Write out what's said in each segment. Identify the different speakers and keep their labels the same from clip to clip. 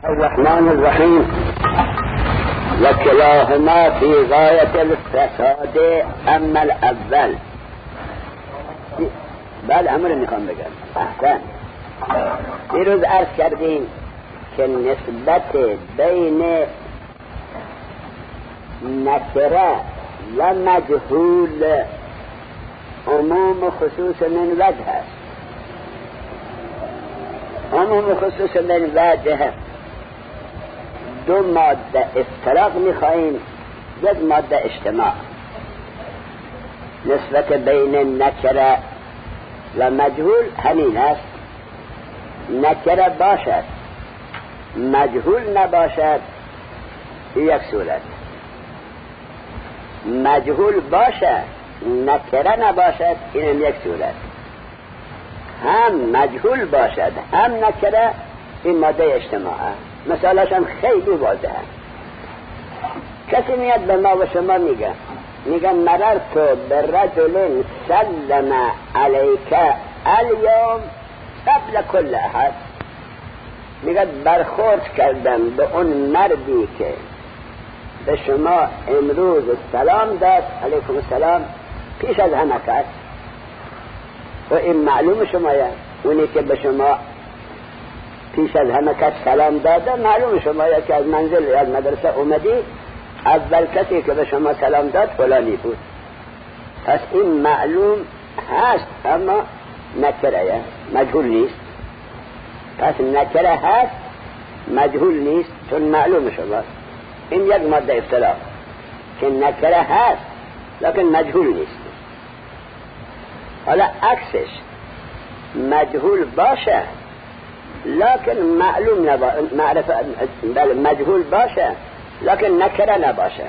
Speaker 1: الرحمن الرحیم وكلاهما في غایت الفساد اما الاول. بعد امر میخوام بگم. احسن. دیروز عرض کردیم که نسبت بین نکره و مجهول عموم و خصوص من وجه است. عموم و خصوص من وجه دو ماده افتراق میخواییم، یک ماده اجتماع. نسبت بین نکره و مجهول همین است. نکره باشد مجهول نباشد یک صورت، مجهول باشد نکره نباشد این یک صورت. هم مجهول باشد هم نکره این ماده اجتماع است. مثالش هم خیلی واضحه. کسی میاد به ما و شما میگه مررت برجل سلم علیک الیوم قبل کل احد. میگه برخورد کردم به اون مردی که به شما امروز سلام داد، علیکم السلام، پیش از همه کس. و این معلوم شمایه، اونی که به شما پیش از همه کس سلام داده معلوم شمایه که از منزل یا از مدرسه اومدی اول کسی که به شما سلام داد فلانی بود. پس این معلوم هست اما نکره مجهول نیست. پس نکره هست مجهول نیست چون معلوم شما. این یک ماده افتراق که نکره هست لکن مجهول نیست. حالا عکسش مجهول باشه لکن معلوم معرفه، بله مجهول باشه لکن نکره نباشه.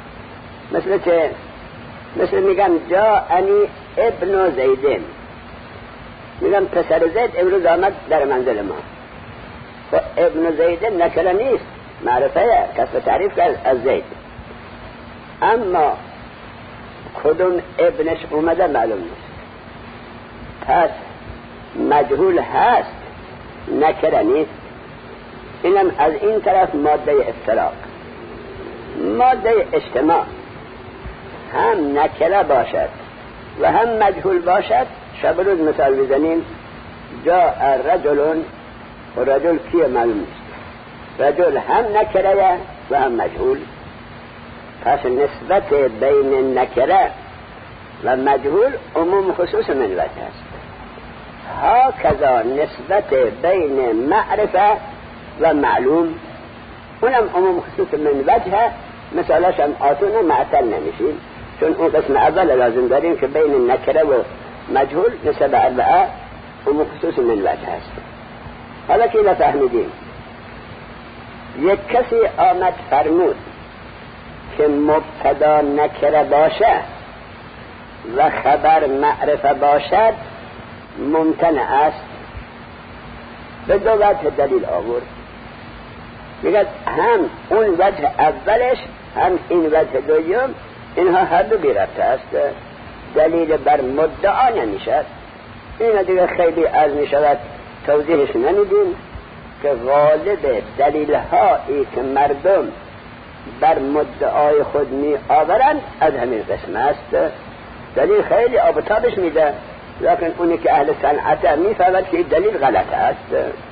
Speaker 1: مثل میگم جاءنی ابن زیدین، میگم پسر زید امروز آمد در منزل ما. و ابن زیدین نکره نیست، معرفه کسب تعریف کرد از زید، اما کدوم ابنش اومده معلوم نیست. پس مجهول هست نکره نیست. اینم از این طرف ماده افتراق. ماده اجتماع هم نکره باشد و هم مجهول باشد. شب روز مثال بزنیم، جاء رجل و رجل کیه معلوم نیست. رجل هم نکره و هم مجهول. پس نسبت بین نکره و مجهول عموم خصوص من وجه است. هكذا نسبت بین معرفه و معلوم اونم عموم خصوص من وجه. مثالاش هم آتون معطل نمیشیم چون اون قسم اول لازم داریم که بین نکره و مجهول نسبت اربعه عموم خصوص من وجه است. حالا که نفهمیدیم، یک کسی آمد فرمود که مبتدا نکره باشه و خبر معرفه باشد ممتنع است. به دو وجه دلیل آورد. میگه هم اون وجه اولش هم این وجه دوم اینها هر دو بی ربط است. دلیل بر مدعا نمیشد. این دیگه خیلی عرض میشود توضیحش نمیدیم که غالب دلیل هایی که مردم بر مدعای خود می آورند از همین قسم است. دلیل خیلی آبتابش میده لکن اونی که اهل صنعت میفهمد که این دلیل غلط است.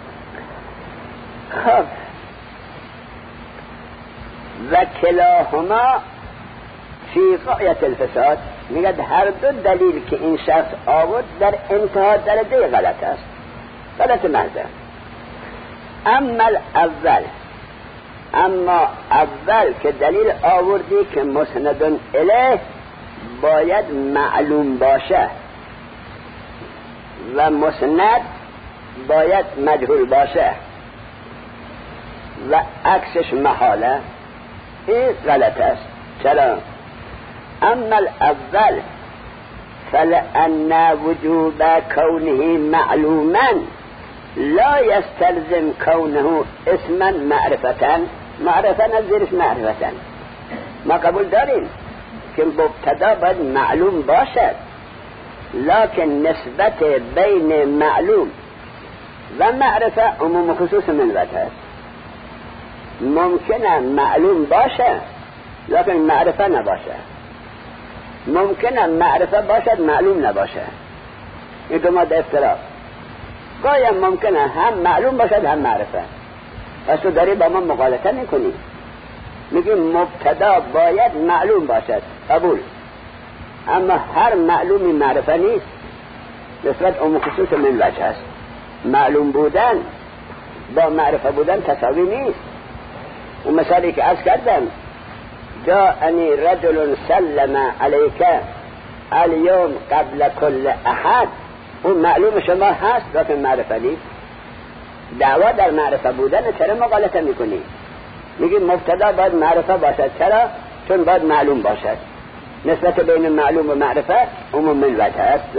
Speaker 1: خب و کلاهما فی غایت الفساد. میگه هر دو دلیل که این شخص آورد در انتها درجه غلط است، غلط محض. اما اول که دلیل آوردی که مسند الیه باید معلوم باشه و مسند باید مجهول باشه و عکسش محاله، این غلط است. چرا؟ اما الاول فلأن وجوب كونه معلوما لا يستلزم كونه اسما معرفة. معرفة نزیرش معرفة. ما قبول داریم که مبتدا باید معلوم باشد لكن نسبت بین معلوم و معرفه عموم خصوص من وجه است. ممکنه معلوم باشه لیکن معرفه نباشه، ممکنه معرفه باشد معلوم نباشه. این دو ماده افتراق. گاهی ممکنه هم معلوم باشد هم معرفه. پس تو داری با ما مغالطه میکنی. میگیم مبتدا باید معلوم باشد، قبول، اما هر معلومی معرفه نیست. نسبت عموم خصوص من وجه است. معلوم بودن با معرفه بودن تساوی نیست. و مثالی که عرض کردم، جاءنی رجل سلم علیک اليوم قبل کل احد، اون معلوم شما هست لیکن معرفه نیست. دعوا در معرفه بودن چرا مغالطه میکنی؟ میگی مبتدا باید معرفه باشد. چرا؟ چون باید معلوم باشد. نسبت بین معلوم و معرفه عموم من وجه است.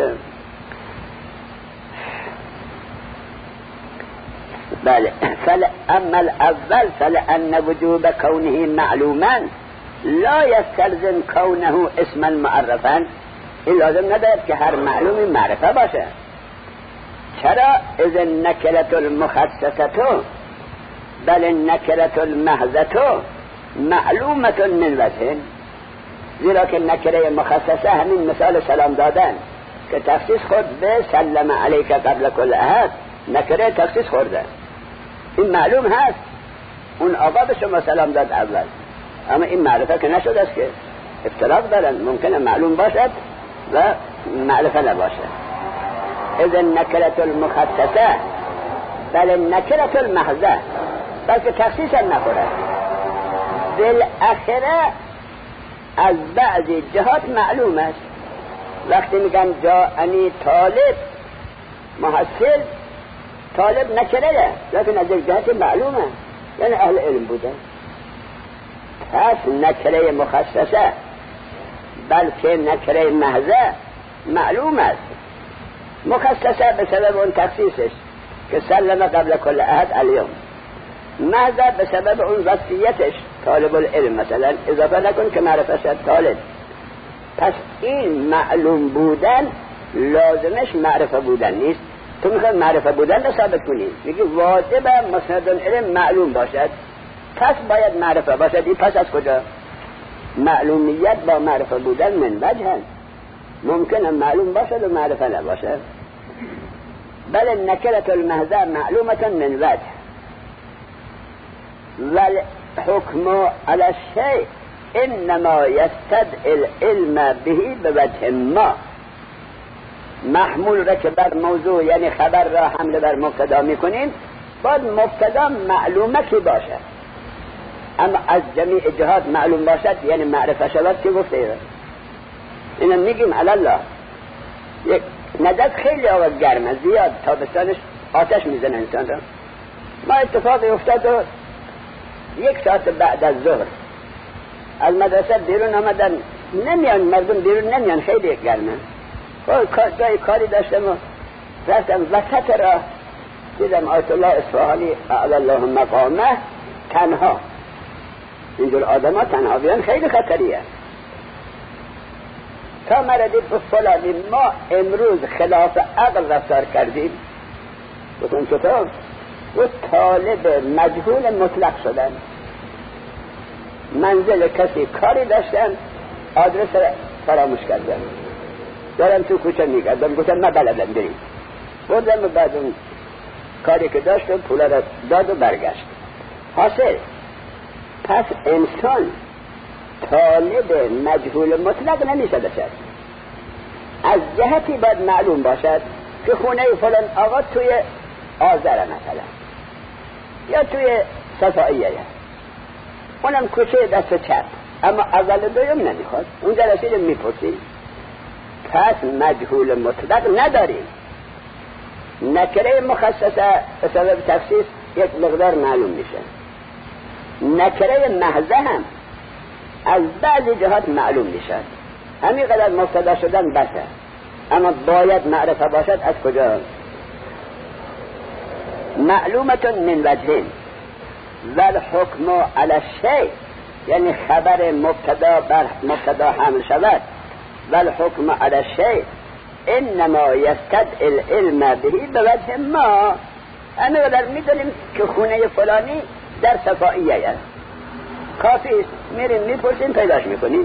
Speaker 1: بله. اما الاول فلأن وجوب كونه معلوما لا يستلزم كونه اسما معرفا. این لازم ندارد که هر معلومی معرفه باشه. چرا؟ اذ النکرة المخصصة بل النکرة المحضة معلومة من وجه. زیرا که نکره مخصصه همین مثال سلام دادن که تخصیص خود به سلم علیک قبل کل احد، نکره تخصیص خورده، این معلوم هست. اون آقا به شما سلام داد اول، اما این معرفه که نشده است، که افتراق دارن، ممکنه معلوم باشد و معرفه نباشد. اذن نکرة المخصصه بل نکرة المحضه، بلکه تخصیص هم نخورد. بالاخره از بعضی جهات معلوم است. وقتی میگن جاءنی طالب محصل، طالب نکره لیکن از یک جهت معلومه، یعنی اهل علم بوده. پس نکره مخصصه بلکه نکره محضه معلوم است. مخصصه به سبب اون تخصیصش که سلم قبل کل احد اليوم، محضه به سبب اون وصیتش طالب العلم مثلا، اضافه نکن که معرفه شد طالب. پس این معلوم بودن لازمش معرفه بودن نیست. تو میخوای معرفه بودن رو ثابت کنی، میگی واجب مسند العلم معلوم باشد، پس باید معرفه باشد. این پس از کجا؟ معلومیت با معرفه بودن من وجه هست. ممکنه معلوم باشد و معرفه نباشد. بل نکرة المحضه معلومة من وجه والحكم على الشيء انما يستدعي العلم به بوجه ما. محمول را که بر موضوع یعنی خبر را حمل بر مبتدا میکنیم، باید مبتدا معلومه کی باشد، اما از جمیع جهات معلوم باشد یعنی معرفه شود که گفته ایره. اینو میگیم الله. یک ندد خیلی آقا گرمه، زیاد تابستانش آتش میزنه انسان را. ما اتفاقی افتاد و 1 ساعت بعد از ظهر از مدرسه بیرون آمدن، نمیان مردم بیرون نمیان، خیلی گرمه. جای کاری داشتم و رفتم وسط راه، دیدم آیت الله اصفهانی اعلی الله مقامه تنها. اینجور آدم ها تنها بیان خیلی خطریه. تا مردی به فلانی ما امروز خلاف عقل رفتار کردیم. بودن چطور؟ و طالب مجهول مطلق شدن. منزل کسی کاری داشتن، آدرس فراموش کردن. دارم تو کوچه میگردم، گفتم من بلدم بریم. بودم و بعد اون کاری که داشت پولا را داد و برگشت. حاصل پس انسان طالب مجهول مطلق نمیشه بشد. از جهتی باید معلوم باشد که خونه فلان آقا توی آذره مثلا، یا توی صفائیه، اونم کوچه دست چپ، اما اول دویم نمیخواد، اونجا رسید میپرسی. پس مجهول مطلق نداریم. نکره مخصصه به سبب تخصیص یک مقدار معلوم میشه. نکره محضه هم از بعضی جهات معلوم میشه. همین قدر مبتدا شدن بسه، اما باید معرفه باشد. از کجا؟ معلومتون من وجهین والحکم علی الشیء، یعنی خبر مبتدا بر مبتدا حمل شود. والحکم علی الشیء انما یستدعی العلم به بوجه ما. همه قدر میدونیم که خونه فلانی در صفائیه کافی است، میریم میپرسیم پیداش میکنیم.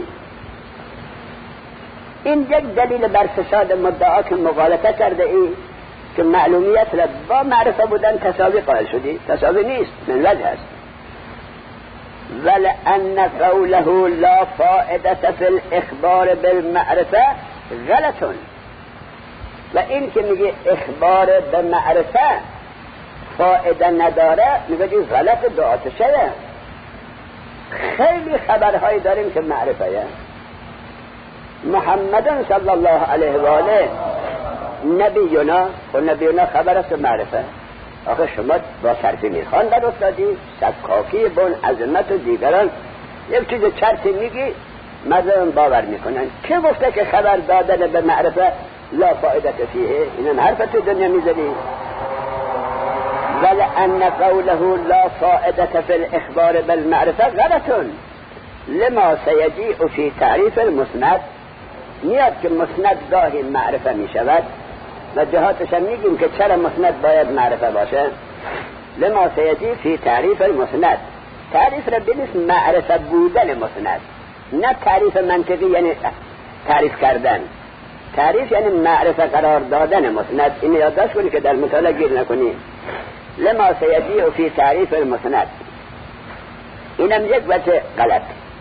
Speaker 1: این یک دلیل بر فساد مدعا که مغالطه کرده ای که معلومیت را با معرفه بودن تساوی قائل شدی. تساوی نیست، من وجه است. ولأن قوله لا فائدة في الاخبار بالمعرفه غلط. و این که میگه اخبار به معرفه فائده نداره، میگه غلط دعات شده. خیلی خبرهایی داریم که معرفه محمد صلی الله علیه و آله نبینا خبر است معرفه. آخه شما با صرف میخوان در افتادی، سکاکی بن عظمت و دیگران یک چیز چرتی میگی مردم باور میکنن. که گفته که خبر دادن به معرفه لا فائدت فیه؟ اینم حرف تو دنیا میزنی. ولأن قوله لا فائدة في الاخبار بالمعرفه غلط لما سيجيء في تعریف المسند. میاد که مسند گاهی معرفه میشود و جهاتش هم میگیم که چرا مسند باید معرفه باشه. لما سيجيء في تعریف المسند، تعریف را بنویس معرفه بودن مسند، نه تعریف منطقی یعنی تعریف کردن. تعریف یعنی معرفه قرار دادن مسند. این یادداشت کنی که در مطالعه گیر نکنی. لما سيجيء في تعریف المسند، اینم یک وجه غلط.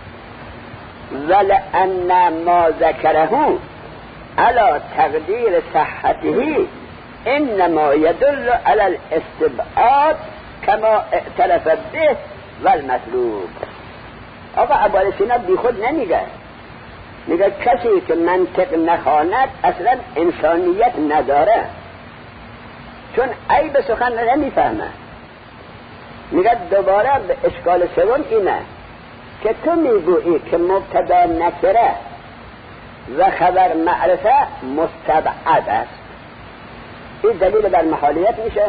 Speaker 1: ولأن ما ذكره على تقدير صحته انما يدل على الاستبعاد كما اعترف به والمطلوب. آقا ابوالسینا بی خود نمیگه، میگه کسی که منطق نخواند اصلا انسانیت نداره، چون عیب سخن نمیفهمه. میگه دوباره به اشکال سوم اینه که تو میگویی که مبتدا نکره و خبر معرفه مستبعد است. این دلیل بر محالیت میشه.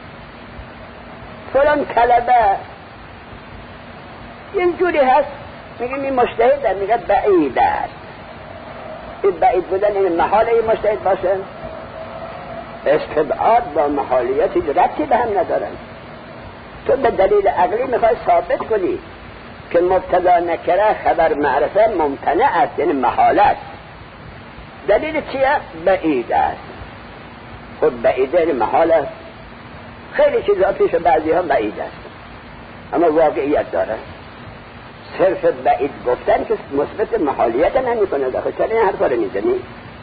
Speaker 1: فلان کلبه اینجوری هست، میگیم این مجتهد، میگه بعید است. این بعید بودن این محاله این مجتهد باشه. استبعاد با محالیت ربطی به هم ندارن. تو به دلیل عقلی میخوای ثابت کنی که مبتدا نکره خبر معرفه ممتنع است، یعنی محال است. دلیل چیه؟ بعید است. خود بعیده یعنی محال است. خیلی چیزا پیش بعضی ها بعید است اما واقعیت داره. صرف بعید گفتن که مثبت محالیت نمی کنه. داخل چرا این حرفا رو میزنی؟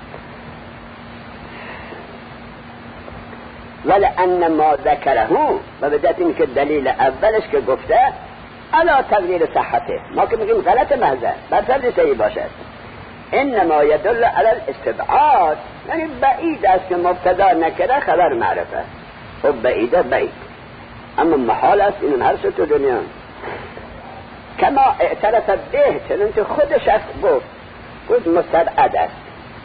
Speaker 1: ولأن ما ذکره، و بدت این که دلیل اولش که گفته علا تقدیر صحته، ما که میگیم غلط محضه بر فرض صحیح باشد، انما یدل علی الاستبعاد، یعنی بعید است که مبتدا نکره خبر معرفه. خب بعیده بعید، اما محال است. اینم هر سو تو دنیا. کما اعترف به، چنانچه خودش گفت مستبعد است.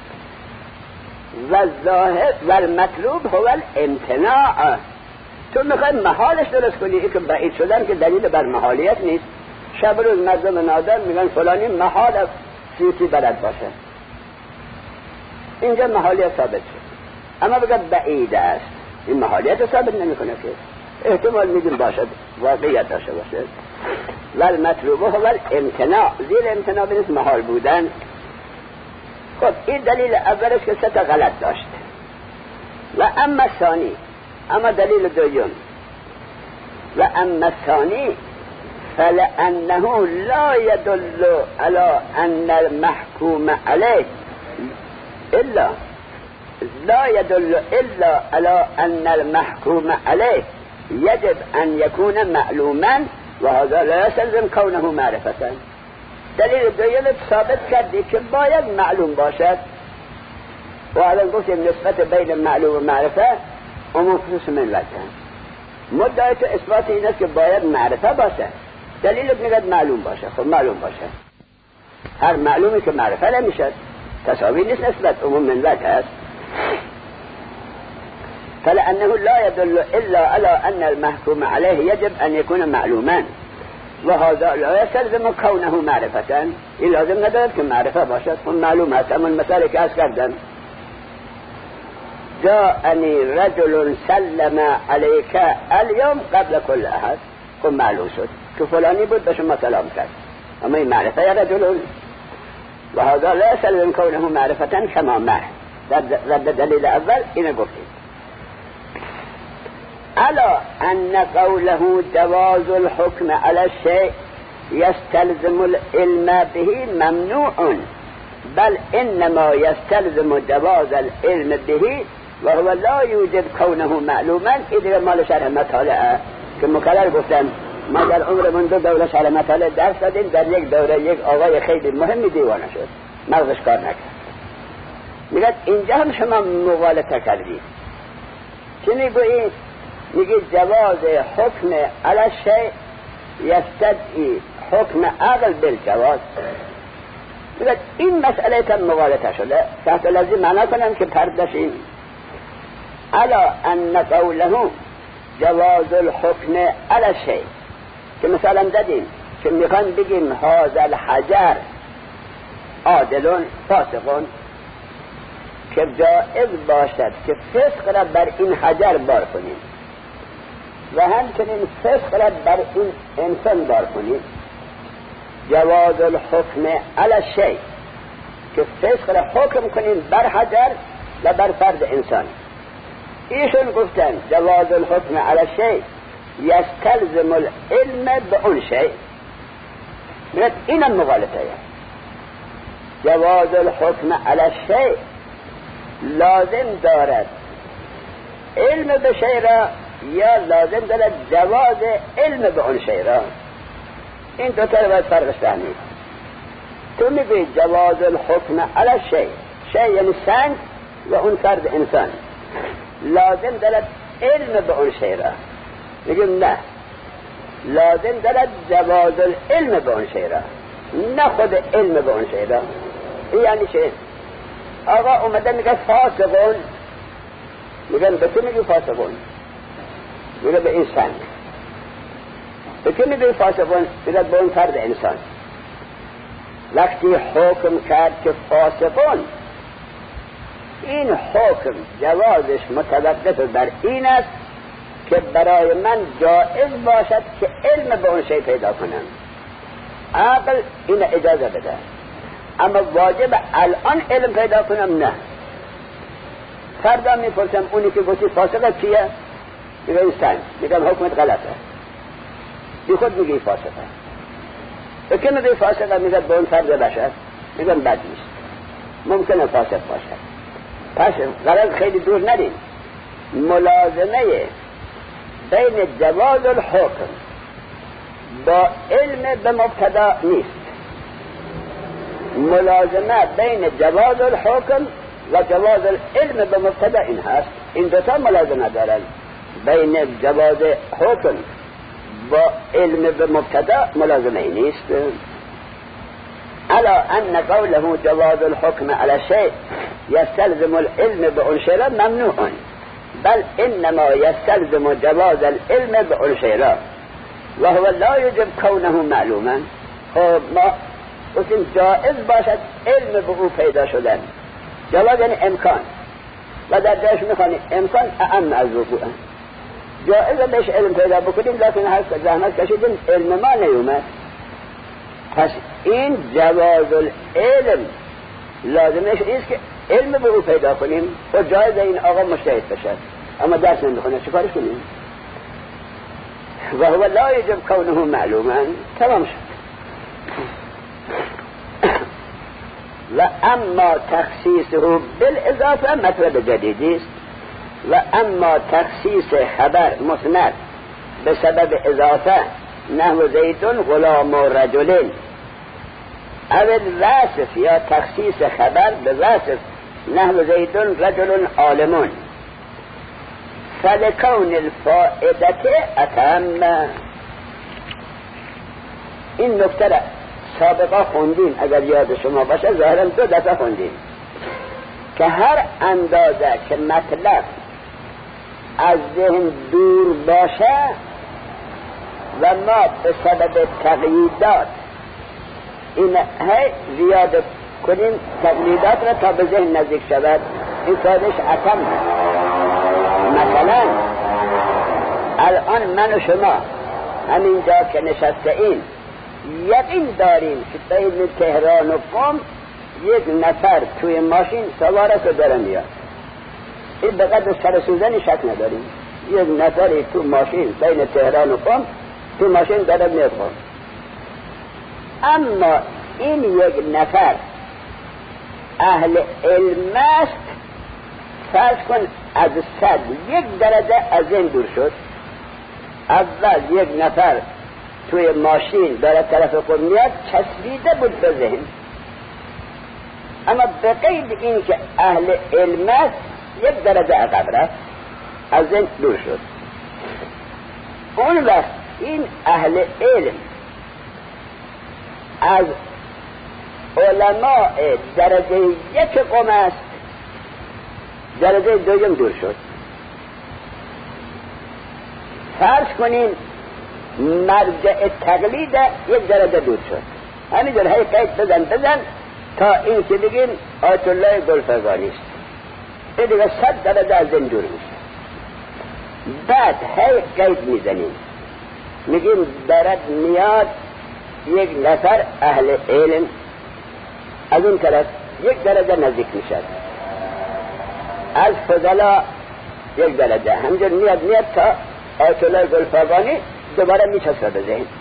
Speaker 1: و ظاهر و المطلوب هو الامتناع. تو میخوای محالش درست کنی، این که بعید شدن که دلیل بر محالیت نیست. شب روز مردم نادر میگن فلانی محال سیوتی بلد باشه، اینجا محالیت ثابت شد. اما بگه بعید است، این محالیت ثابت نمیکنه که احتمال میگیم باشد، واقعیت داشته باشه. و المطلوب هو الامتناع، زیر امتناع بنیست محال بودن. خب این دلیل اولش که سه تا غلط داشت. و اما ثانی، اما دلیل دوم، و اما ثانی فلأنه لا يدل على أن المحكوم عليه إلا على أن المحكوم عليه يجب أن يكون معلوما وهذا لا يستلزم كونه معرفة. دلیل دوم ثابت کردی که باید معلوم باشد و الان گفتیم نسبت بین معلوم و معرفه عموم خصوص من وجه. مدعای تو اثبات این است که باید معرفه باشه، دلیل میگه معلوم باشه. خب معلوم باشه، هر معلومی که معرفه نمیشه تساوی نیست، نسبت عموم من وجه است. فلأنه لا يدل إلا على أن المحكوم عليه يجب أن يكون معلوما وهذا لا يستلزم كونه معرفة. این لازم ندارد که معرفه باشد، اون معلوم هست. اما مثال که از کردن جاءني رجل سلم عليك اليوم قبل كل أحد، خب معلوم شد که فلانی بود به شما سلام کرد، اما این معرفه رجل و هذا لا يسلم كونه معرفة كما معه. رد دلیل اول اینو گفتیم. الا ان قوله جواز الحكم على الشيء يستلزم العلم به ممنوع، بل انما يستلزم جواز العلم به وهو لا يوجب كونه معلوما. این مال شرح مطالعه که مکرر گفتم ما در عمرمون 2 دوره شرح مطالعه درس دادیم. در یک دوره یک آقای خیلی مهمی دیوانه شد، مغزش کار نکرد. میگه اینجا هم شما مغالطه کردید. چی میگویید؟ میگه جواز حکم علی الشیء یستدعی حکم عقل بالجواز. میگه این مسئله تن مغالطه شده. تحت لازم معنا کنم که پردشیم. الا ان قوله جواز الحکم علی الشیء، که مثلا دادیم که میخوان بگیم هذا الحجر عادل فاسقون، که جائز باشد که فسق را بر این حجر بار کنیم و همچنین فسق را بر این انسان بار کنیم. جواز الحکم علی الشیء، که فسق را حکم کنیم بر حجر و بر فرد انسان. ایشون گفتن جواز الحکم علی الشیء یستلزم العلم به اون شیء. میگه اینم مغالطه. جواز الحکم علی الشیء لازم دارد علم به شیء را یا لازم دارد جواز علم به اون شیء را. این دو تا رو باید فرقش فهمید. تو میگی جواز الحکم علی الشیء، شیء یعنی سنگ و اون فرد انسان، لازم دارد علم به اون شیء را. میگیم نه، لازم دارد جواز العلم به اون شیء را، نه خود علم به اون شیء را. این یعنی چه؟ آقا اومده میگه فاسقون، میگن به تو میگی فاسقون؟ میگه به این سنگ. به که میگه فاسقون؟ میگه به اون فرد انسان. وقتی حکم کرد که فاسقون، این حکم جوازش متوقف بر این است که برای من جائز باشد که علم به اون شیء پیدا کنم. عقل این اجازه بده، اما واجب الان علم پیدا کنم نه. فردا میپرسم اونی که گفتی فاسقه کیه؟ میگه این سنگ. میگم حکمت غلطه، بی خود میگی فاسقه. به که میگی فاسقه؟ میگه به اون فرد بشر. میگم بد نیست، ممکنه فاسق باشد. پس غلط خیلی دور ندیم. ملازمه بین جواز الحکم با علم به مبتدا نیست. ملازمه بین جواز الحکم و جواز العلم به مبتدا این هست. این دوتا ملازمه دارن. بین جواز حکم با علم به مبتدا ملازمه نیست. الا ان قوله جواز الحکم علی الشیء یستلزم العلم به اون شیء ممنوع، بل انما یستلزم جواز العلم به اون شیء و هو لا یجب کونه معلوما. خب ما گفتیم جائز باشد علم به او پیدا شدن. جواز یعنی امکان، و در جایش میخوانیم امکان اعم از وقوع. جائز بهش علم پیدا بکنیم، لیکن هر زحمت کشیدیم علم ما نیومد. پس این جواز العلم لازمش نیست که علم به او پیدا کنیم. و جایز این آقا مجتهد بشه اما درس نمیخونه، چیکارش کنیم؟ و هو لا یجب کونه معلوما. تمام شد. و اما تخصیصه بالاضافه مطلب جدیدی است. و اما تخصیص خبر مسند به سبب اضافه نحو زیدون غلام و رجلین، اول وصف یا تخصیص خبر به وصف نحو زیدون رجل عالمون، فلکون الفائدت اتم. این نکته را سابقا خوندیم، اگر یاد شما باشه، ظاهرا 2 دفعه خوندیم که هر اندازه که مطلب از ذهن دور باشه و ما به سبب تقییدات این زیاده کنیم تقلیدات را تا به ذهن نزدیک شود، این سادش اتم. مثلا الان من و شما همینجا که نشسته این یقین داریم که بین تهران و قم یک نفر توی ماشین سواره که داره میاد. این به قدر سر سوزنی شک نداریم. یک نفری تو ماشین بین تهران و قم تو ماشین داره میاد قم. اما این یک نفر اهل علم است، فرض کن از 100 1 درجه از این دور شد. اول یک نفر توی ماشین داره طرف قم میاد، چسبیده بود به ذهن، اما به قید این که اهل علم است 1 درجه عقب رفت، از این دور شد. اون وقت این اهل علم از علماء درجه 1 قم است، درجه 2 دور شد. فرض کنیم مرجع تقلید 1 درجه دور شد. همینجور هی قید بزن تا این که بگیم آیت الله گلفگانی است، این دیگه 100 درجه از این دور میشه. بعد هی قید میزنیم، میگیم دارد میاد یک نفر اهل علم، از این طرف 1 درجه نزدیک میشد، از فضلا 1 درجه همینجور میاد تا آیت الله گلفگانی دوباره میچسبه به ذهن.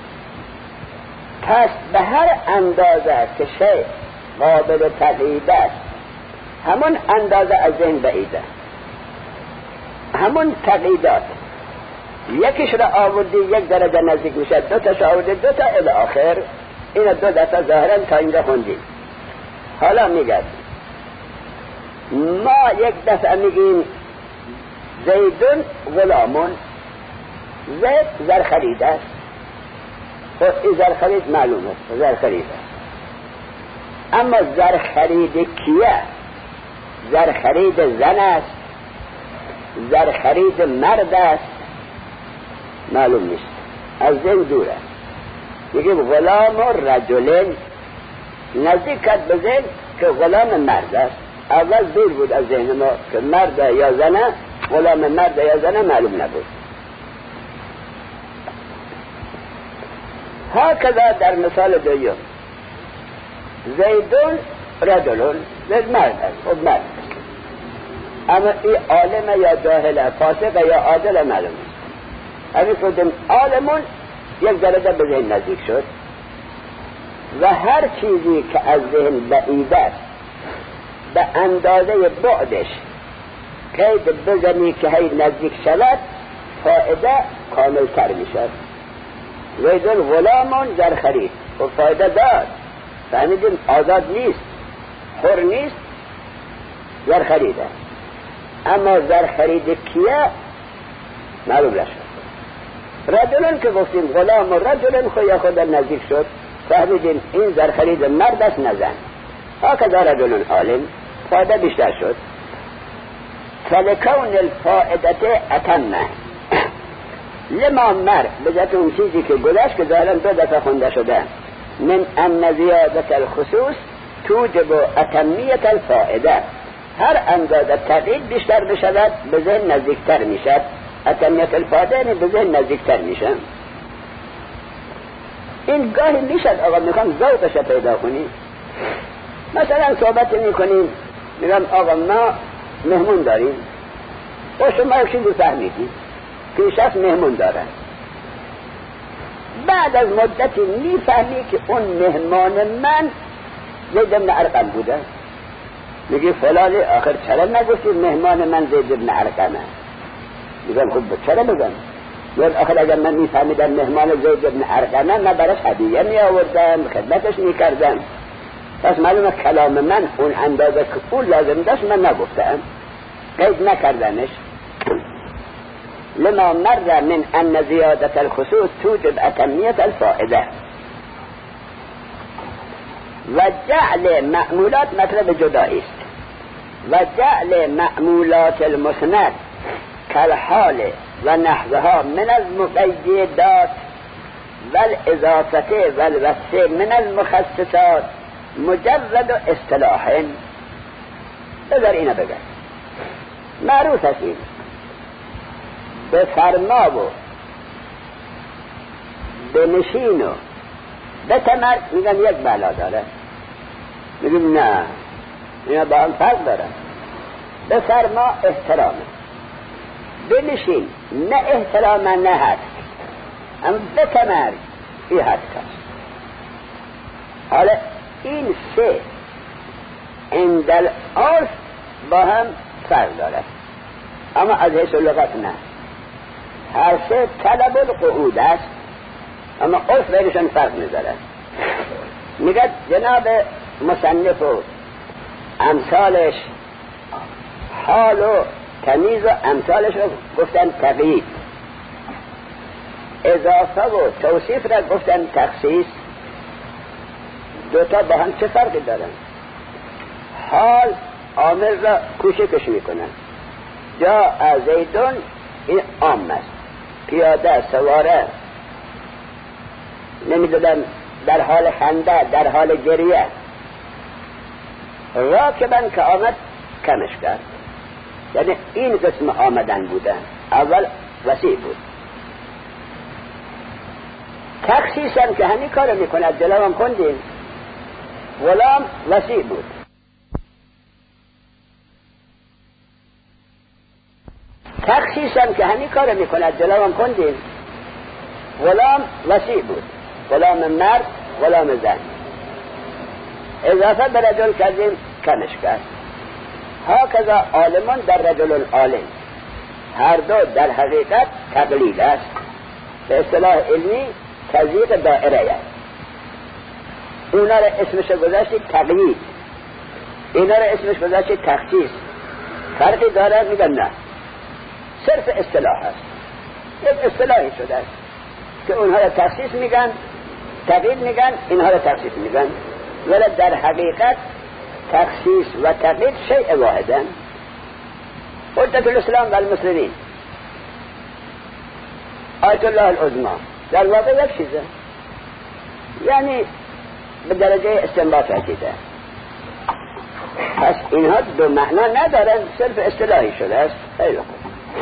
Speaker 1: پس به هر اندازه که شیء قابل تقیید است، همون اندازه از ذهن بعیده. همون تقییدات یکیش را آوردی 1 درجه نزدیک میشه، 2 تاش آوردی 2 تا الی آخر، این 2 دفعه ظاهرا تا اینجا خوندیم. حالا میگم ما یک دفعه میگیم زیدون غلامون، زید زر خرید است. خب این زر خرید معلومه، زر خرید است. اما زر خرید کیه؟ زر خرید زن است، زر خرید مرد است، معلوم نیست، از ذهن دوره. میگیم غلام و رجلین، نزدیک کرد به ذهن که غلام مرد است. اول دور بود از ذهن ما که مرد یا زنه، غلام مرد یا زنه معلوم نبود. هکذا در مثال دویم زیدون رجلون، زید مرد است، خب مرد، اما این عالم یا جاهل، فاسق یا عادل معلوم است. همین کردیم عالمون 1 درجه به ذهن نزدیک شد و هر چیزی که از ذهن بعید است به اندازه بعدش قید بزنی که هی نزدیک شود، فایده کامل تر می شد. زیدون غلامون زر خرید، و فایده داد، فهمیدیم آزاد نیست، حر نیست، زر خریده. اما زر خرید کیه معلوم نشد. رجلون که گفتیم غلام و رجلون خود نزدیک شد، فهمیدیم این زر خرید مرد است نزن. هکذا رجلون عالم، فایده بیشتر شد. فلکون الفائدت اتمه لما مر، بذات اون چیزی که گذشت که ظاهرا 2 دفعه خونده شده، من ان زیادت الخصوص توجب اتمیت الفائده، هر اندازه تقیید بیشتر بشود به ذهن نزدیکتر میشد. اتمیت الفائده یعنی به ذهن نزدیکتر میشن. این گاهی میشد آقا میخوام ذوقش پیدا کنی، مثلا صحبت میکنیم، میگم آقا ما مهمون داریم و شما یک چیزی فهمیدید که شخص مهمون داره، بعد از مدتی میفهمی که اون مهمان من زید بن ارقم بوده. میگی فلانی آخر چرا نگفتی مهمان من زید بن ارقمه؟ میگم خب چرا بگم؟ میگم آخر اگر من میفهمیدم مهمان زید بن ارقمه، من براش هدیه می آوردم، خدمتش میکردم. پس معلومه کلام من اون اندازه که اون لازم داشت من نگفتم، قید نکردمش. لما مر من ان زیادت الخصوص توجب اتمیت الفائده. و جعل معمولات مطلب جدایی است. و جعل معمولات المسند کالحال و نحوها من المقیدات والاضافه والوصف من المخصصات مجرد اصطلاح. بذار اینو بگم، معروف است این به فرما و بنشین و بتمر میگن یک بلا داره. میگیم نه، اینا با هم فرق داره. بفرما احترامه، بنشین نه احترام نه حد، اما بتمر این حد کست. حالا این سه عند العرف با هم فرق داره، اما از حیث لغت نه. هر سه طلب القعود است، اما عرف بینشان فرق میذاره. میگه جناب مصنف و امثالش حال و تمیز و امثالش رو گفتن تقیید، اضافه و توصیف را گفتن تخصیص. دوتا با هم چه فرقی دارن؟ حال عامل را کوچکش میکنن. جا زیدون این عام است، پیاده سواره نمیدونم در حال خنده در حال گریه، راکبن که آمد کمش کرد. یعنی این قسم آمدن بودن، اول وسیع بود. تخصیصم که همین کار میکند، جلو هم خوندیم، غلام وسیع بود. تخصیصم که همین کار میکند، جلو هم خوندیم، غلام وسیع بود، غلام مرد غلام زن. اضافه به رجل کردیم کمش کرد. هاکذا عالمان در رجل عالم، هر دو در حقیقت تقلیل است. به اصطلاح علمی تضییق دائره است. اونا را اسمش گذاشتید تقیید، اینا را اسمش گذاشتید تخصیص. فرقی داره؟ میگم نه، صرف اصطلاح است. یک اصطلاحی شده است که اونها را تخصیص میگن، تقیید میگن، اینها را تخصیص میگن، ولی در حقیقت تخصیص و تقیید شیء واحدن. حجت الاسلام و المسلمین، آیت الله العظمی، در واقع یک چیزه، یعنی به درجه استنباط رسیده. پس اینها دو معنا ندارن، صرف اصطلاحی شده است. خیلی خوب.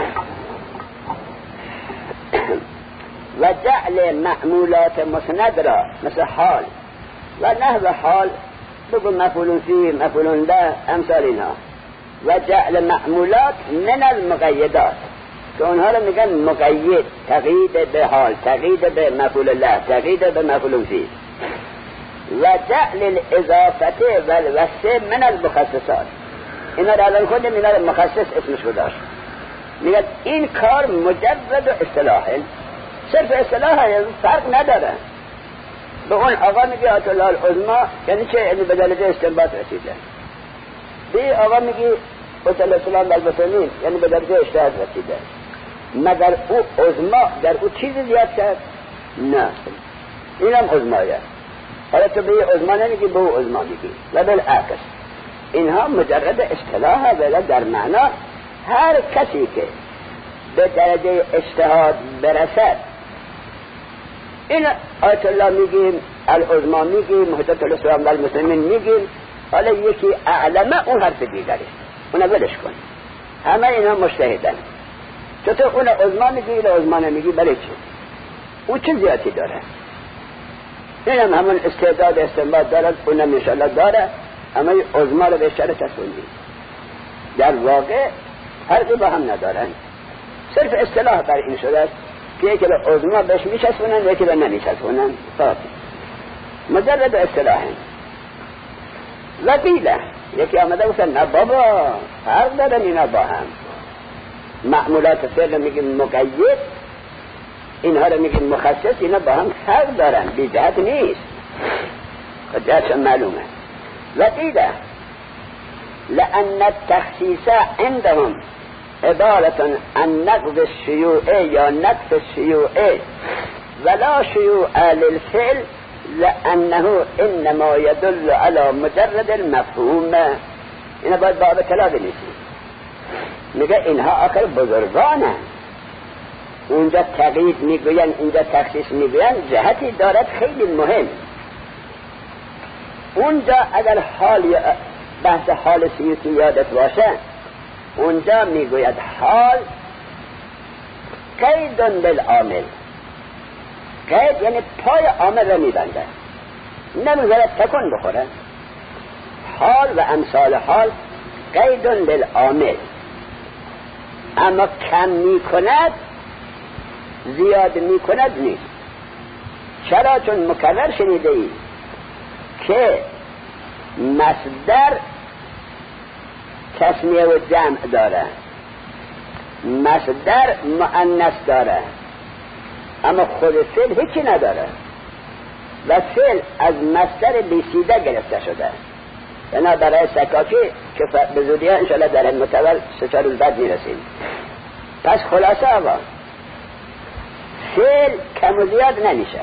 Speaker 1: و جعل معمولات مسند را مثل حال و نحو حال، بگو مفعول فیه مفعول به، امثال اینا. و جعل معمولات من المقیدات، که اونها رو میگن مقید، تقیید به حال، تقیید به مفعول له، تقیید به مفعول فیه. و جعل الاضافه و الوصف من المخصصات، اینا رو الان خودم اینا رو مخصص اسمش گذاشت. میگن این کار مجرد و اصطلاحه، صرف اصطلاحه، فرق نداره. به اون آقا میگه آیت الله العظمی، یعنی چه؟ یعنی به درجه استنباط رسیده. به آقا میگه آیت الله السلام بالبسنین، یعنی به درجه اجتهاد رسیده. مگر او عظمی در او چیزی زیاد کرد؟ نه، اینم عظمایه. حالا تو به عظمی نمیگی، به او عظمی میگی، و بالعکس. اینها مجرد اصطلاحه، ولی در معنا هر کسی که به درجه اجتهاد برسد، این آیت الله میگیم، العظمی میگیم، حجت الاسلام و المسلمین میگیم. حالا یکی اعلمه، اون حرف دیگری، اونو ولش کن. همه اینا مجتهدن. چطور اون عظمی میگی، این عظمی نمیگی؟ بله چه؟ او چه زیادی داره؟ اینم همون استعداد استنباط دارد، اونم انشاءالله داره، اما عظمی رو بیشتر تسوندی. در واقع فرقی با هم ندارن، صرف اصطلاح بر این شده است که یکی به عظمی بهش میچسبونن، یکی به نمیچسبونن. مجرد اصطلاح. و قیله، یکی آمده گفتن نه بابا، فرق دارن اینا با هم. معمولات فعل میگیم مقید، اینها رو میگیم مخصص، اینا با هم فرق دارن، بی جهت نیست، جهتشان معلومه. و قیله لأن التخصیص عندهم عبارة عن نقض الشیوع یا نقص الشیوع ولا شیوع للفعل، لأنه انما يدل على مجرد المفهوم. اینا باید باب طلا بنویسیم. میگه اینها آخر بزرگانه، اونجا تقیید میگوین، اینجا تخصیص میگوین، جهتی دارد خیلی مهم. اونجا اگر حال بحث حال سیوطی یادت باشه، اونجا میگوید حال قید بالعامل، قید یعنی پای عامل را میبنده، نمیذاره تکون بخوره. حال و امثال حال قید للعامل، اما کم میکند زیاد میکند نیست. چرا؟ چون مکرر شنیده ای که مصدر تثنیه و جمع داره، مصدر مؤنث داره، اما خود فعل هیچی نداره و فعل از مصدر بیسیده گرفته شده. بنا برای سکاکی که به زودی ها انشاءالله در المتول 3-4 روز بعد میرسیم. پس خلاصه آقا فعل کم و زیاد نمیشه.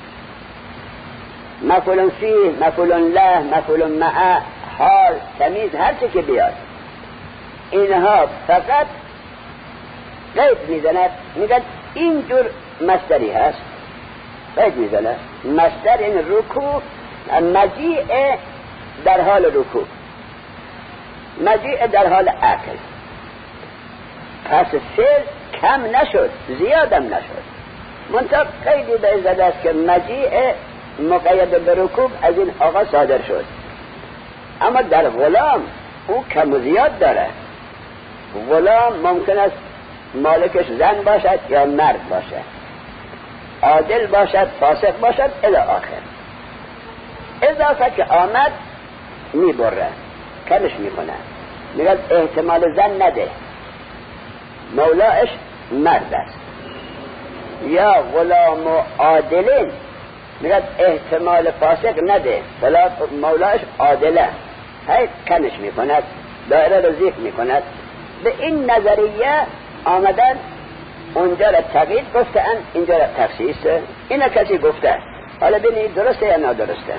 Speaker 1: مفعول فیه، مفعول له، مفعول مع، حال، تمیز، هر چی که بیاد اینها فقط قید میزند، میگن اینجور مصدری هست، قید میزند. مصدر این رکوع، مجیع در حال رکوع، مجیع در حال عقل. پس فعل کم نشد زیادم نشد، منطق قیدی به ازد است که مجیع مقید به رکوع از این آقا صادر شد. اما در غلام او کم و زیاد داره. غلام ممکن است مالکش زن باشد یا مرد باشد، عادل باشد، فاسق باشد، الی آخر. اضافه که آمد میبره، کمش میکنه، میگه احتمال زن نده، مولاش مرد است. یا غلام و عادلین، میگه احتمال فاسق نده، بلا مولاش عادله، هی کمش میکند، دایره رو زیق میکند. به این نظریه آمدن اونجا را تقیید گفتن، اینجا را تخصیص. اینا کسی گفته، حالا ببینید درسته یا نادرسته.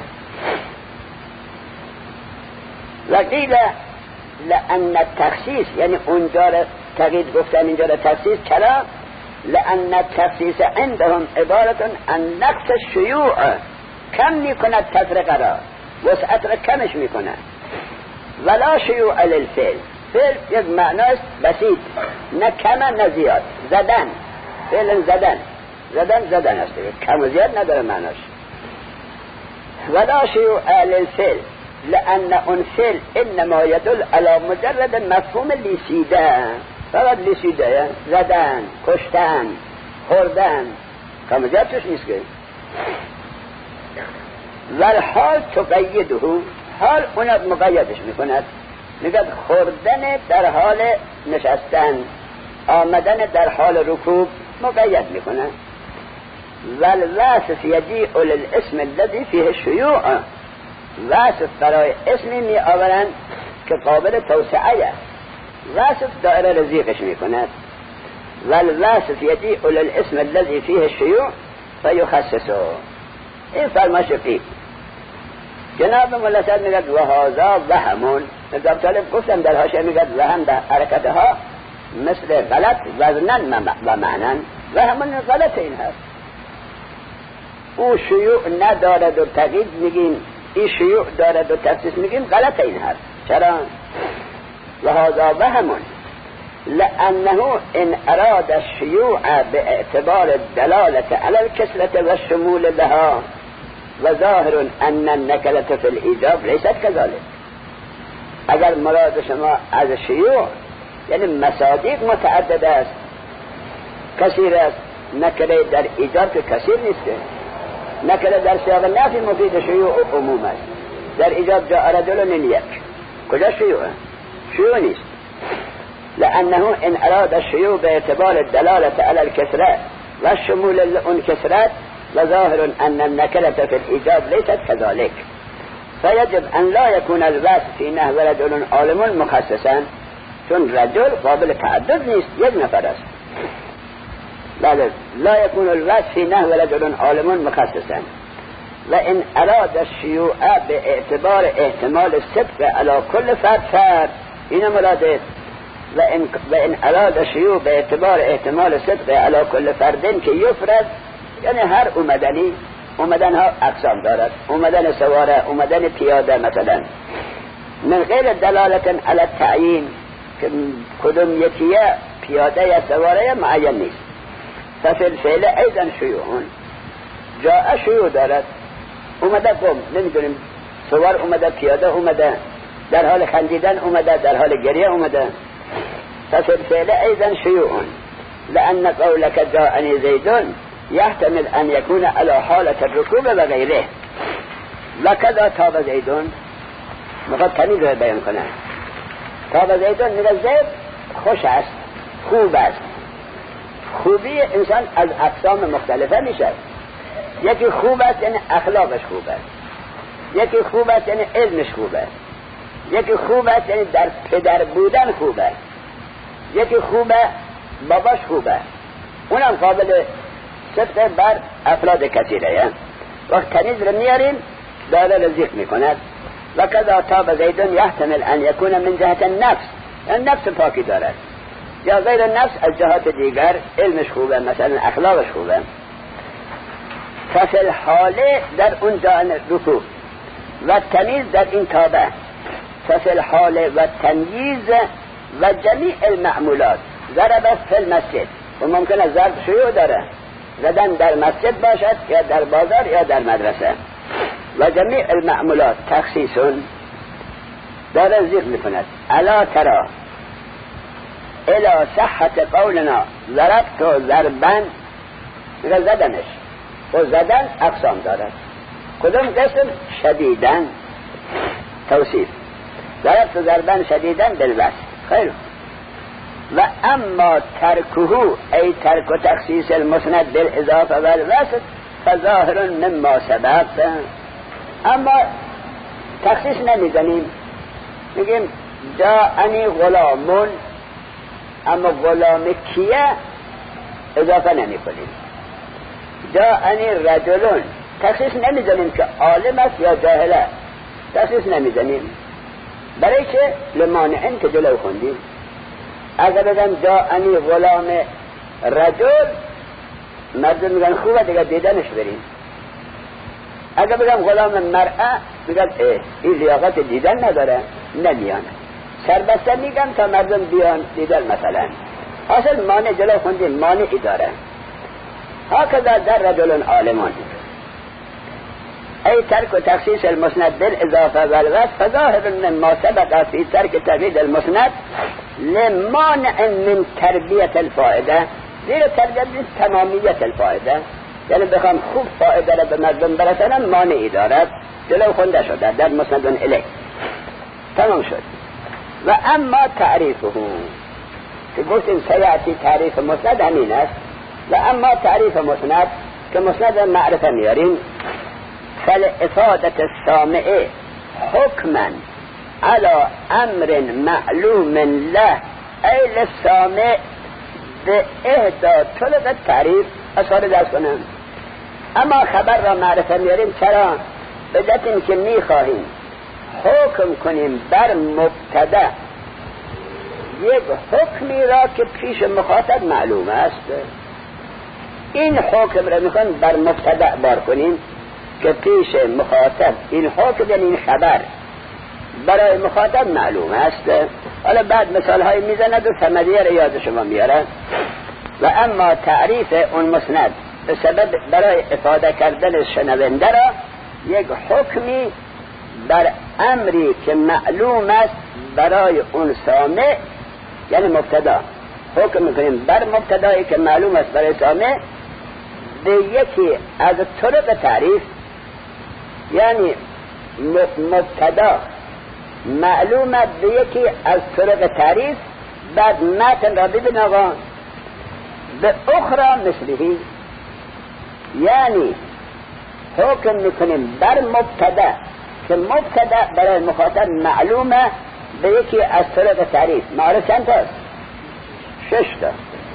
Speaker 1: وقیل لأن التخصیص، یعنی اونجا را تقیید گفتن اینجا را تخصیص. چرا؟ لأن التخصیص عندهم عبارت عن نقص الشیوع، کم میکند تفرقه را، وسعت را کمش میکند. ولا شیوع للفعل، فعل یک معناست بسیط، نه کم نه زیاد. زدن، فعل زدن، زدن است، کم و زیاد نداره معناش. ولا شیوع للفعل لأن اون فعل انما يدل على مجرد مفهوم لیسیده، فقط لیسیده، زدن، کشتن، خوردن، کم و زیاد توش نیست که. والحال تقیده، حال اون مقیدش میکند، میگه خوردن در حال نشستن، آمدن در حال رکوب مقید میکنه. والوصف یجیء للاسم الذي فيه الشیوع، وصف برای اسمی می آورند که قابل توسعه، وصف دائره رزیقش میکند. والوصف یجیء للاسم الذي فيه الشیوع فیخصصه. این فرمایش قیل. جناب مولا صاحب میگه و هذا وهمون. نظام طالب گفتم در حاشیه میگه وهم در حرکتها مثل غلط وزنن و معنن. وهمون غلط این هست، او شیوع ندارد و تقیید میگیم، این شیوع دارد و تخصیص میگیم، غلط این هست. چرا؟ و هذا وهمون لأنه ان اراد الشیوع باعتبار الدلالة على الكسرة والشمول لها و ظاهر ان النکلة فی الایجاب لیست کذالک. اگر مراد شما از شیوع یعنی مصادیق متعدد است، کثیر است، نکله در ایجاب که کثیر نیست، نکله در سیاق نفی مفید شیوع و عموم است، در ایجاب جاء رجل یک، کجا شیوع؟ شیوع نیست. لأنه ان اراد الشیوع باعتبار الدلالة على الكسرة والشمول لأن كسرات وظاهر ان النكلة في الإيجاب ليست كذلك، فيجب ان لا يكون الوصف في نحو رجل عالم مخصصا، چون رجل قابل تعدد نیست، یک نفر است. بله، لا يكون الوصف في نحو رجل عالم مخصصا. وان اراد الشيوع باعتبار احتمال الصدق على كل فرد، این مراده. وان اراد الشيوع باعتبار احتمال الصدق على كل فرد که یفرد، یعنی هر اومدن ها اقسام دارد، اومدن سواره، اومدن پیاده مثلا، من غیر دلالت علی التعیین که کدوم یکیه پیاده یا سواره یا معین نیست. ففي الفعل ایضا شیوعون، جاء شیوع دارد، اومده قوم، نمیدونیم سوار اومده، پیاده اومده، در حال خندیدن اومده، در حال گریه اومده. ففي الفعل ايضا شيوع، لان قولك جاءني زيد يحتمل ان يكون على حالة الركوب وغيره. وكذا تاب زيد، میخواد تمیز رو بیان کنه. تاب زيد میگه زید خوش است، خوب است. خوبی انسان از اقسام مختلفه میشه. یکی خوب است یعنی اخلاقش خوب است، یکی خوب است یعنی علمش خوب است، یکی خوب است یعنی در پدر بودن خوب است، یکی خوبه باباش خوبه، اونم قابل صدق بر افراد کثیره. وقت تمیز رو میاریم داله رزیق میکند. و کذا تاب زیدون یحتمل ان یکون من جهت النفس، نفس پاکی دارد، یا غیر النفس از جهات دیگر علمش خوبه، مثلا اخلاقش خوبه. ففي الحال در اون جان رکوع و تمیز در این تابه، ففي الحال و تمیز و جمیع المعمولات ضرب فی المسجد، و ممکن است ضرب شیوع داره، زدن در مسجد باشد یا در بازار یا در مدرسه. و جمیع المعمولات تخصیصون داره ذکر میکند. الا ترى الى صحت قولنا ضربت ضربا، میگه زدنش، و زدن اقسام دارد. کدوم قسم؟ شدیدن، توصیف. ضربت ضربا شدیدن بالوصف. خیر. و اما ترکه ای ترک و تخصیص المسند بالاضافه والوصف فظاهر مما سبق. اما تخصیص نمیزنیم، میگیم جاءنی غلامون، اما غلام کیه اضافه نمی کنیم. جاءنی رجلون تخصیص نمیزنیم که عالم است یا جاهله، تخصیص نمیزنیم. برای چه؟ لمانعین که جلو خوندیم. اگر بگم جاءنی غلام رجل، مردم میگن خوبه دیگه دیدنش بریم. اگر بگم غلام مرأه، میگن این لیاقت دیدن نداره، نمیان. سربسته میگم تا مردم بیان دیدن مثلا. اصل مانع جلو خوندیم، مانعی داره. هكذا در رجل عالمون ای ترک و تخصیص المسند بالاضافه والوصف فظاهر مما سبق في ترک تقیید المسند لمانع من تربیت الفائده، زیر تربیت تمامیت الفائده، یعنی بخوام خوب فائده را به مردم برسانم مانعی دارد، جلو خونده شده در مسند الیه. تمام شد. و اما تعریفه که گفتیم سیاتی تعریف مسند همین است. و اما تعریف مسند که مسند معرفه میاریم، فلافادة السامع حکما على امر معلوم له ای للسامع به اهدا طلب التعریف اصحار درس کنم. اما خبر را معرفه میاریم چرا؟ به جهت اینکه میخواهیم حکم کنیم بر مبتدا یک حکمی را که پیش مخاطب معلوم است. این حکم را میخوایم بر مبتدا بار کنیم که پیش مخاطب این حکم یعنی این خبر برای مخاطب معلوم است. حالا بعد مثال های میزند و ثمریه را یاد شما میاره. و اما تعریف اون مسند به سبب برای افاده کردن شنونده را یک حکمی بر امری که معلوم است برای اون سامع، یعنی مبتدا حکم میکنیم بر مبتدایی که معلوم است برای سامع به یکی از طرق تعریف، یعنی مبتدا معلومه به یکی از طرق تعریف، بعد متن را ببین آقا به اخرى مثلی، یعنی حکم میکنیم بر مبتدا که مبتدا برای مخاطب معلومه به یکی از طرق تعریف. معرف چند تاست؟ 6 تا.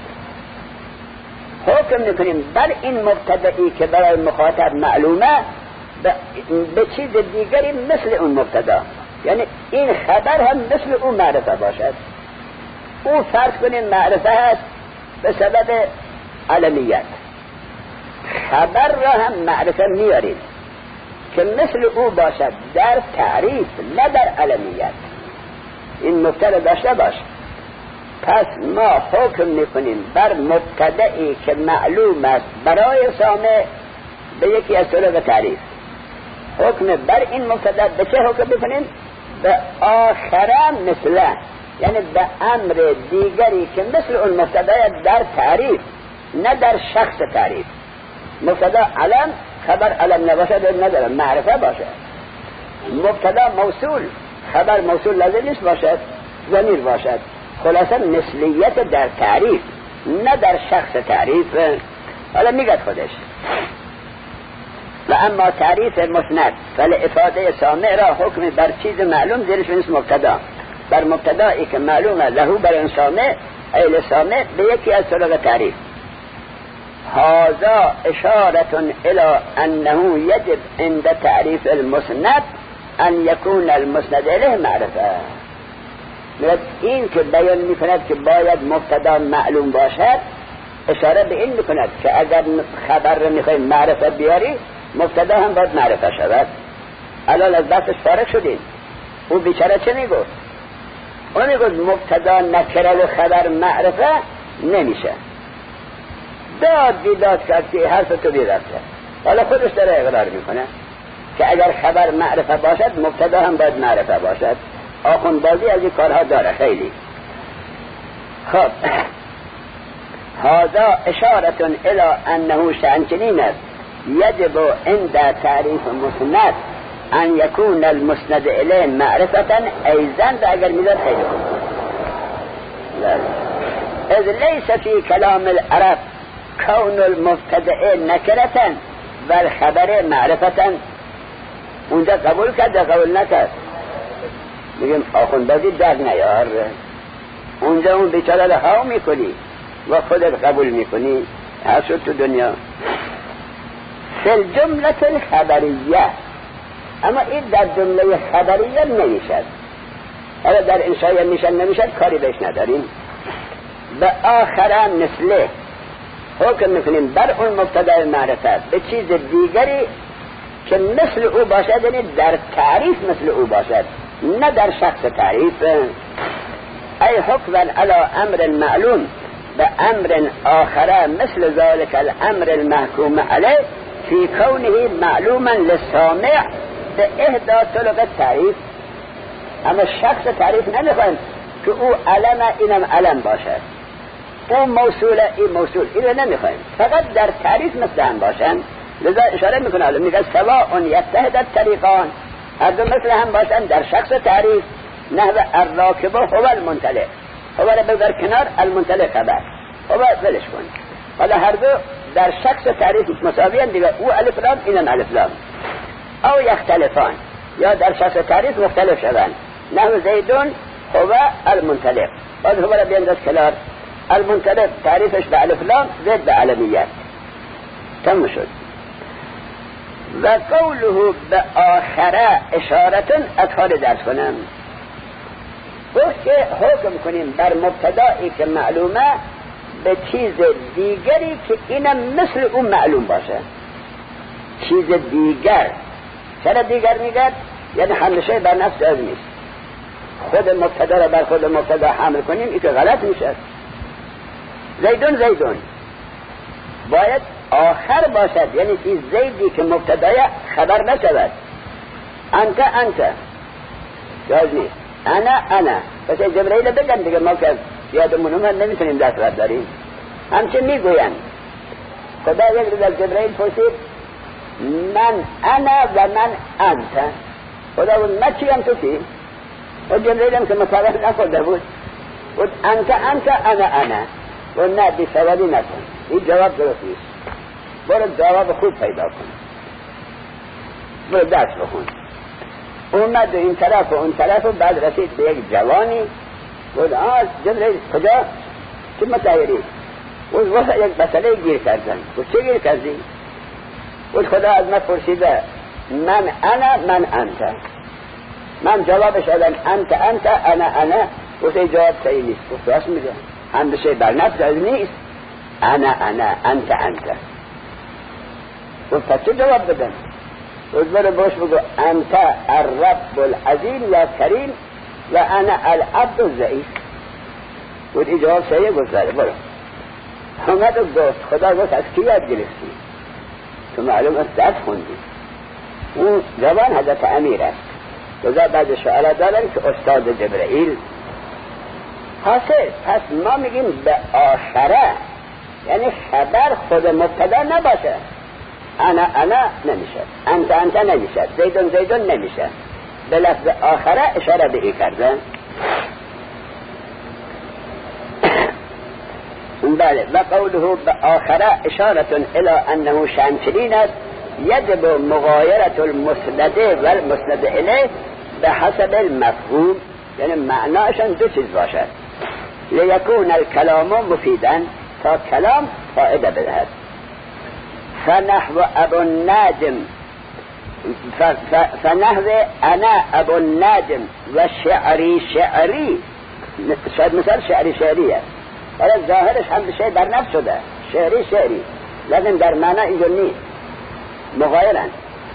Speaker 1: حکم میکنیم بر این مبتدایی که برای مخاطب معلومه به چیز دیگری مثل اون مبتدا، یعنی این خبر هم مثل اون معرفه باشد. او فرض کنیم معرفه هست به سبب علمیت، خبر را هم معرفه میاریم که مثل او باشد در تعریف نه در علمیت. این مبتدا داشته باش. پس ما حکم میکنیم بر مبتدایی که معلوم است برای سامع به یکی از طرق تعریف. حکم بر این مبتدا به چه حکم بکنیم؟ به آخره مثله، یعنی به امر دیگری که مثل اون مبتدا در تعریف، نه در شخص تعریف. مبتدا علم، خبر علم نباشد نداره، معرفه باشد. مبتدا موصول، خبر موصول لازم نیست باشد، ضمیر باشد. خلاصه مثلیت در تعریف، نه در شخص تعریف. حالا میگه خودش و اما تعریف مسند فلافاده سامع را حکم بر چیز معلوم زیرش نیست مبتدا، بر مبتدایی که معلومه لهو بر این سامع ایل سامع به یکی از طرق تعریف. هذا اشاره الى انه یجب عند تعریف المسند ان یکون المسند الیه معرفه. این که بیان میکند که باید مبتدا معلوم باشد، اشاره به این میکند که اگر خبر رو میخوای معرفت بیاری، مبتدا هم باید معرفه شود. الان از بحثش فارغ شدیم. او بیچاره چه میگفت؟ اون میگفت مبتدا نکره و خبر معرفه نمیشه. داد کرد که حرف تو بیرفته. حالا خودش داره اقرار میکنه که اگر خبر معرفه باشد، مبتدا هم باید معرفه باشد. آخوند بازی از این کارها داره خیلی. خب هذا اشاره الى انه شأنچنین است یجب عند تعریف مسند ان یکون المسند الیه معرفتا ایضا. اگر میداد خیلی اذ لیس فی کلام العرب کون المبتدع نکرتا و الخبر معرفتا. اونجا قبول کرد یا قبول نکرد؟ میگیم آخوند بازی در نیار. اونجا اون بیچاره را ها میکنی و خودت قبول میکنی. هر شد تو دنیا فی الجمله الخبریه، اما این در جمله خبریه نمیشد. حالا در انشای میشد نمیشد کاری بهش نداریم. به آخره مثله حکم میکنیم بر اون مبتدای معرفت به چیز دیگری که مثل او باشد، یعنی در تعریف مثل او باشد، نه در شخص تعریف. ای حکما علی امر معلوم به امر آخره مثل ذلك الامر المحکوم علیه فی کونه معلوما للسامع به احدا طرق تعریف. اما شخص تعریف نمیخوایم که او علم اینم علم باشد، او موصول این موصول، اینو نمیخوایم، فقط در تعریف مثل هم باشن. لذا اشاره میکنه میگه سواء یتحد الطریقان، هر دو مثل هم باشن در شخص تعریف. نحو الراکب هو المنطلق، هو را بذار کنار، المنطلق خبر، هو ولش کن. حالا هر دو در شخص تعریف مساویان دیگه، او الف لام اینم الف لام. او یختلفان، یا در شخص تعریف مختلف شوند. نحو زیدون هو المنطلق، باز هو را بینداز کنار، المنطلق تعریفش به الف لام، زید به علمیت. تمام شد. و قوله به آخره اشارتن اطهار درس کنم. گفت که حکم کنیم بر مبتدایی که معلومه به چیز دیگری که اینم مثل اون معلوم باشه. چیز دیگر، چرا دیگر میگه؟ یعنی حملشه بر نفس از نیست. خود مبتدا را بر خود مبتدا حمل کنیم، این که غلط میشه. زیدون زیدون باید آخر باشد، یعنی چیز زیدی که مبتدای خبر نشود. انت انت جاز نیست. انا پس جبرائیل بگن دیگه، ما که یادمونم نمیتونیم دست برداریم. همچه میگوین خدا یک روز از جبرائیل پرسید من انا و من انت. خدا بود من چیم تو چی؟ و جبرائیل هم که مطابق نخورده بود انت انا و نه بی سوادی نکن، این جواب درست نیست. برو جواب خوب پیدا کن، برو درس بخون. اومد این طرف و اون طرف و بعد رسید به یک جوانی بود جبرائیل کجا؟ چه متحیری؟ بود وقت یک مسئله گیر کردن. بود چه گیر کردی؟ بود خدا از من پرسیده من انا من انت. من جوابش دادم انت انا. بود این جواب صحیح نیست. بود راست میگه، هم بشه بر نفس از نیست. انا انت. بود پس چه جواب بدن؟ بود برو باش بگو انت الرب العظیم یا کریم و انا العبد الضعیف. بود این جواب صحیح گذاره. برو. اومد و گفت خدا گفت از کی یاد گرفتی؟ تو معلوم است درس خوندی. اون زبان حضرت امیر است. لذا بعض شعرا دارن که استاد جبرئیل. حاصل پس ما میگیم به آخره، یعنی خبر خود مبتدا نباشه. انا نمیشه، انت نمیشه، زیدون نمیشه. به لفظ آخره اشاره به این کردن. بله. و قوله به آخره اشاره الى انه شمسلین است. یجب مغایرت المسنده و المسند الیه به حسب المفهوم، یعنی معناشان دو چیز باشد. لیکون الکلام مفیدا، تا کلام فائده بدهد. فنحو ابو النجم فنحو انا ابو النجم و شعری شاید مثال شعری است، ولی ظاهرش هم به شیء بر نفس شده، شعری لیکن در معنی اینجور نیست، مغایرند.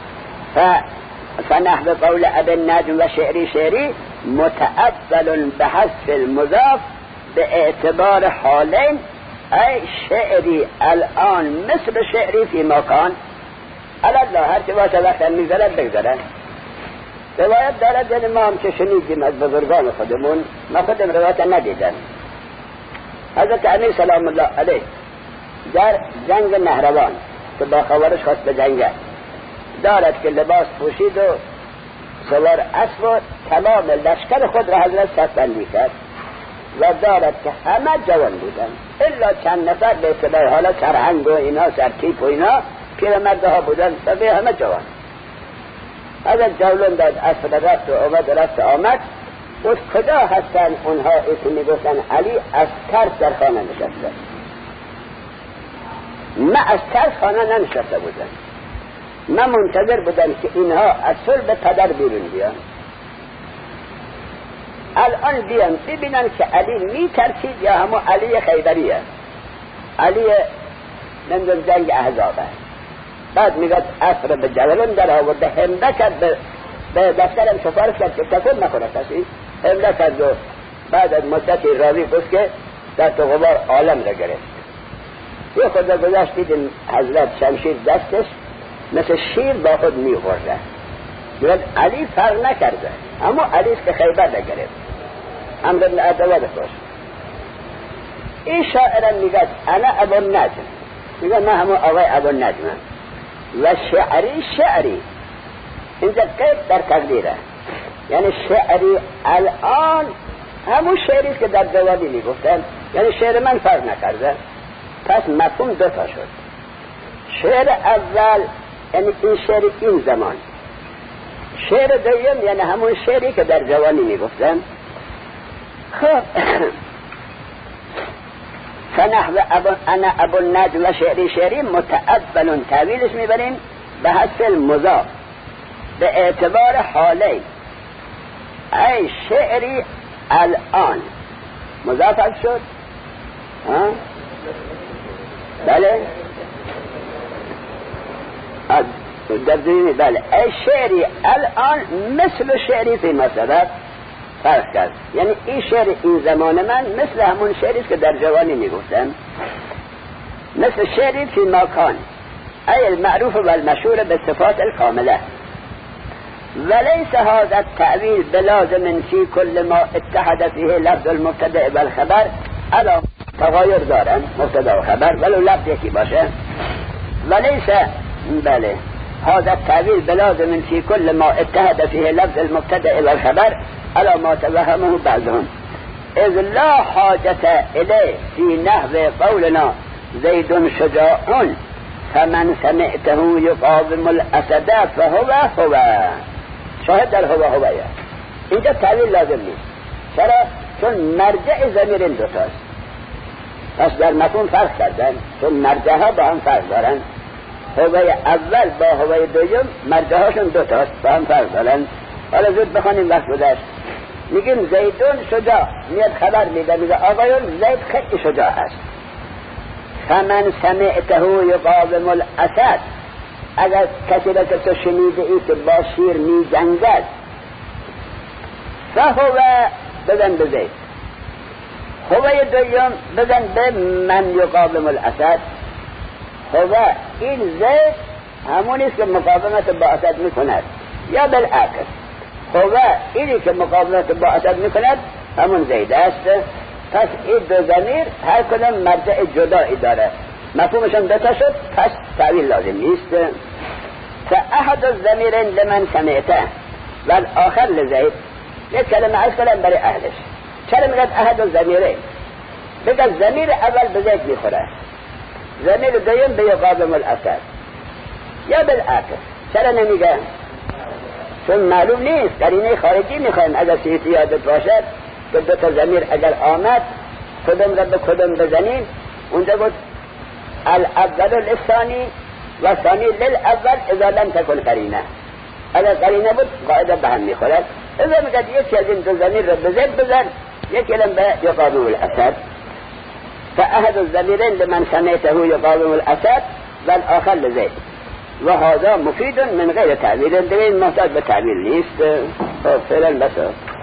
Speaker 1: فنحو قول ابو النجم و شعری متأول بحذف المضاف به اعتبار حالین، ای شعری الان مثل شعری فی مکان. الله هر که باشه وقتا میگذارد بگذارد. روایت دارد، یعنی ما هم که شنیدیم از بزرگان خودمون، ما خودم روایت ندیدن. حضرت امیر سلام الله علیه در جنگ نهروان که با خوارج خواست به جنگ دارد که لباس پوشید و سوار اسب و تمام لشکر خود را حضرت صف بندی کرد و دارد که همه جوان بودن الا چند نفر به اطلاع حالا سرهنگ و اینا، سرکیپ و اینا، پیرمرده ها بودن و به همه جوان. حضرت جولون داد، اسب رفت و رفت آمد. و کجا هستن اونها که میگفتن علی از ترس در خانه نشسته؟ من از ترس خانه ننشسته بودن، من منتظر بودم که اینها از صلب پدر بیرون بیان. الان بیان ببینن که علی میترسید یا همون علی خیبریه، علی نندون جنگ احزابه. بعد میگد اصر به جولون در آورده، حمله کرد به دفترم سفارش کرد که تکون نکنه کسی، حمله کرد و بعد از مدتی راوی گفت که در تو غبار عالم را گرفت. یه خود گذاشت دیدیم حضرت شمشیر دستش مثل شیر با خود میخورده. میگد علی فرق نکرده، اما علیست که خیبر را گرفت. امر ابن عدواد خوش. این شاعرم میگد انا ابو النجم، میگد من همون آقای ابو النجمم. و شعری اینجا قید در تقدیره، یعنی شعری الان همون شعری که در جوابی میگفتن، یعنی شعر من فرق نکرده. پس مفهوم دو تا شد. شعر اول یعنی این شعر این زمان، شعر دوم یعنی همون شعری که در جوانی میگفتن. خب فنحو انا ابو النجم و شعری متأول تعویلش میبریم به حذف المضاف به اعتبار حالی، ای شعری الان مضاف شد. بله در دینی، بله ای شعری الان مثل شعری فی مسبب فرق کرد، یعنی این شعر این زمان من مثل همون شعری که در جوانی میگفتن، مثل شعری فی مکان ای المعروف و المشهور به صفات الکامله. وليس هذا التأويل بلازم في كل ما اتحد فيه لفظ المبتدأ والخبر. الان تغایر دارن مبتدا و خبر ولو لفظ یکی باشه. وليس بله هذا التأويل بلازم في كل ما اتحد فيه لفظ المبتدأ والخبر على ما توهمه بعضهم، اذ لا حاجة اليه في نحو قولنا زيد شجاع فمن سمعته يقاوم الاسد فهو. شاهد در هو اینجا تعویل لازم نیست. چرا؟ چون مرجع ضمیر این دوتاست. پس در مفهوم فرق کردن، چون مرجع ها با هم فرق دارن. هوای اول با هوای دوم مرجع هاشون دوتاست، با هم فرق دارن. حالا زود بخوانیم وقت گذشت. میگیم زیدون شجاع، میاد خبر میده آقایون زید خیلی شجاع است. فمن سمعته یقاوم الاسد، اگر کسی را که تو شنیده ای که با شیر می جنگد، فهو بزن به زید. هوای دویم بزن به من یقاوم الاسد. هو این زید همونیست که مقاومت با اسد میکند یا بالعکس. خب اینی که مقاومت با اسد میکند همون زید است. پس این دو ضمیر هر کدام مرجع جدایی داره، مفهومشون دوتا شد، پس تعویل لازم نیست. فاحد الضمیرین لمن سمعته و آخر لزید. یک کلمه عرض کنم برای اهلش. چرا میگه احد الضمیرین؟ بگه ضمیر اول به زید میخوره، ضمیر دوم به یقابم الاسد یا بالعکس. چرا نمیگه؟ چون معلوم نیست، قرینه خارجی میخوایم. اگر سیتی یادت باشد که دو تا ضمیر اگر آمد کدوم را به کدوم بزنیم، اونجا بود الاول للثانی و ثانی للاول اذا لم تکن قرینه. اگر قرینه بود قاعده به هم میخورد. اذا میگه یکی از این دو ضمیر را به زید بزن، یکی لم به یقابم الاسد. فاحد الضمیرین لمن سمعته یقابم الاسد و الاخر لزید و هذا مفید من غیر تعویل. دیگه این محتاج به تعویل نیست. خب فعلا بس.